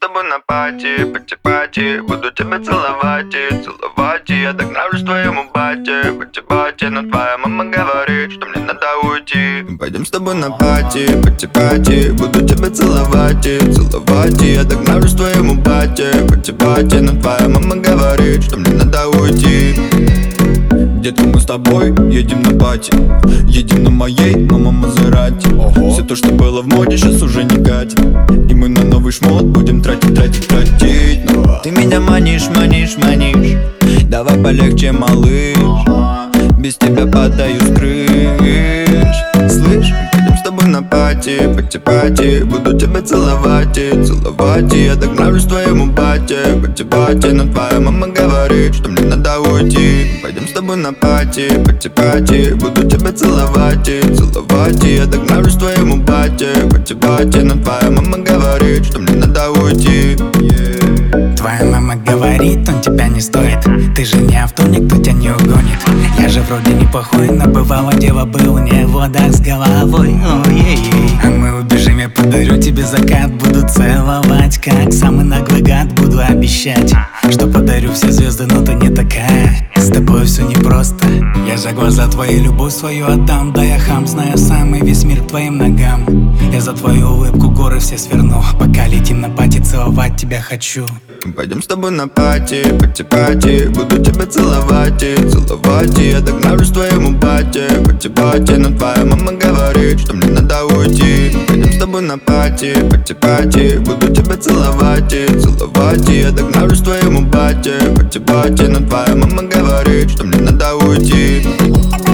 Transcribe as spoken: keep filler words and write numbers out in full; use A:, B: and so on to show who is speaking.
A: тобой на пати, пати-пати. Буду тебя целовать и целовать, и я так нравлюсь твоему бате, пати-пати. Но твоя мама говорит, что мне надо уйти. Пойдем с тобой на пати, пати-пати. Буду тебя целовать и целовать, и я так нравлюсь твоему бате, пати-пати. Но твоя мама говорит, что мне надо уйти. Детка, мы с тобой едем на пати, едем на моей, но мама Мазерати. Все то, что было в моде, сейчас уже не катит, и мы на новый шмот будем тратить, тратить, тратить. Но ты меня манишь, манишь, манишь. Давай полегче, малыш. Без тебя падаю с крыш. Слышь, пойдем с тобой на пати, пати-пати. Буду тебя целовать и целовать, и я так нравлюсь твоему бате, пати-пати. Но твоя мама говорит, что мне надо уйти. Пойдем с тобой на пати, пати-пати. Буду тебя целовать и целовать, и я так нравлюсь твоему бате, пати-пати. Но твоя мама говорит, что мне надо уйти. Yeah.
B: Твоя мама говорит, он тебя не стоит. Ты же не авто, никто тебя не угонит. Я же вроде неплохой, но бывало дело был не вода с головой. Ой-ей-ей. А мы убежим, я подарю тебе закат. Буду целовать, как самый наглый гад. Буду обещать, что подарю все звезды, но ты не такая. С тобой все непросто. Я за глаза твои любовь свою отдам. Да я хам, знаю сам, и весь мир к твоим ногам. Я за твою улыбку горы все сверну. Пока летим на пати, целовать тебя хочу.
A: Пойдем с тобой на пати, пати-пати. Буду тебя целовать и целовать, и я так нравлюсь твоему бате, пати-пати. Но твоя мама говорит, что мне надо уйти. Пойдем с тобой на пати, пати-пати. Буду тебя целовать и целовать, и я так нравлюсь твоему бате, пати-пати. Но твоя мама говорит, что мне надо уйти.